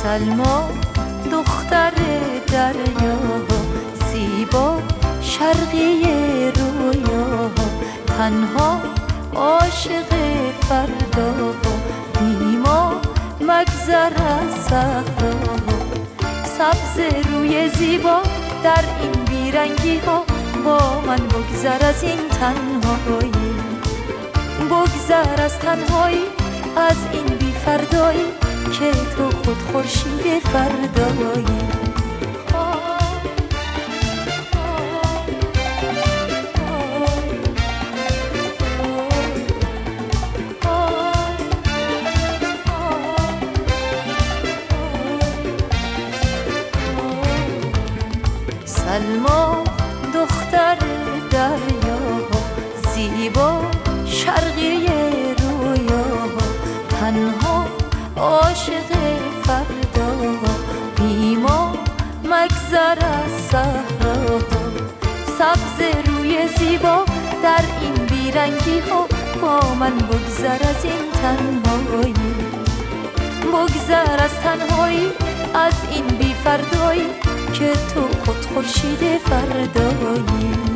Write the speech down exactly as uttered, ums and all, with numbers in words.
سلما دختر دریا، زیبا شرقی رویا، تنها عاشق فردا، بیما مگذر از صحرا. سبز روی زیبا در این بیرنگی ها، با من بگذر از این تنهایی، بگذر از تنهایی، از این بی فردایی که تو خود خورشید فردایی. سلما دختر دریا، زیبا شرقی رویا، تنها عاشق فردا، بیما مگذر از صحرا. سبز روی زیبا در این بیرنگی ها، با من بگذر از این تنهایی، بگذر از تنهایی، از این بی فردایی که تو خود خورشید فردایی.